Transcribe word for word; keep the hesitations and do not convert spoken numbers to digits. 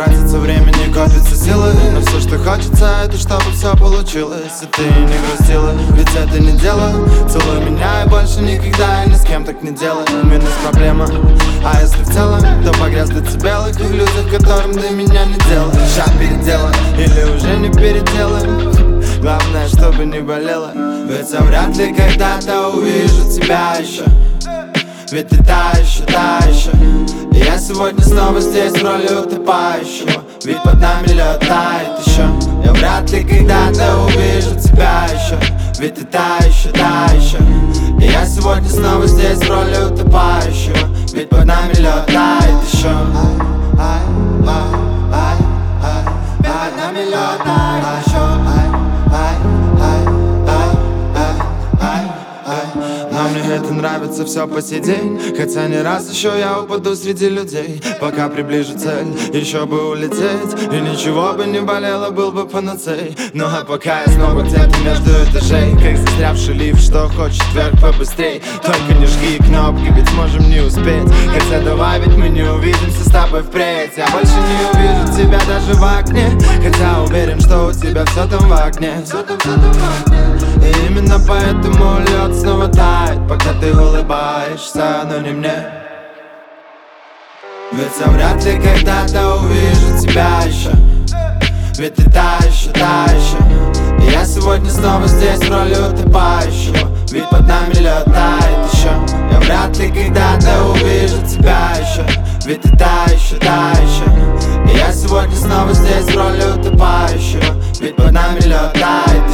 тратится время, не копится силы. Но все, что хочется, это чтобы все получилось. И ты не грустила, ведь это не дело. Целуй меня и больше никогда я ни с кем так не делаю. Минус проблема, а если в целом, то погряз в децибелах и в людях, которым до меня не дело. Ща переделаем, или уже не переделаем. Главное, чтобы не болело. Ведь я вряд ли когда-то увижу тебя еще. Ведь ты та еще, та еще. И я сегодня снова здесь в роли утопающего. Ведь под нами лед тает еще. Я вряд ли когда-то увижу тебя еще. Ведь ты та еще, та еще. И я сегодня снова здесь в роли утопающего. Ведь под нами лед тает еще. Ай, ай, ай, ай, ай, под нами лед тает еще. Но мне это нравится все по сей день. Хотя не раз еще я упаду среди людей. Пока приближу цель, еще бы улететь. И ничего бы не болело, был бы панацей. Ну а пока я снова где-то между этажей, как застрявший лифт, что хочет вверх побыстрей. Только не жги кнопки, ведь можем не успеть. Хотя давай, ведь мы не увидимся с тобой впредь. Я больше не увижу тебя даже в окне. Хотя уверен, что у тебя все там в окне. Все там, все там в окне. И именно поэтому лед снова тает, пока ты улыбаешься, но не мне. Ведь я вряд ли когда-то увижу тебя еще. Ведь ты та еще, та еще. И я сегодня снова здесь в роли утопающего. Ведь под нами лед тает еще. Я вряд ли когда-то увижу тебя еще. Ведь ты та еще, та еще. И я сегодня снова здесь в роли утопающего. Ведь под нами лед тает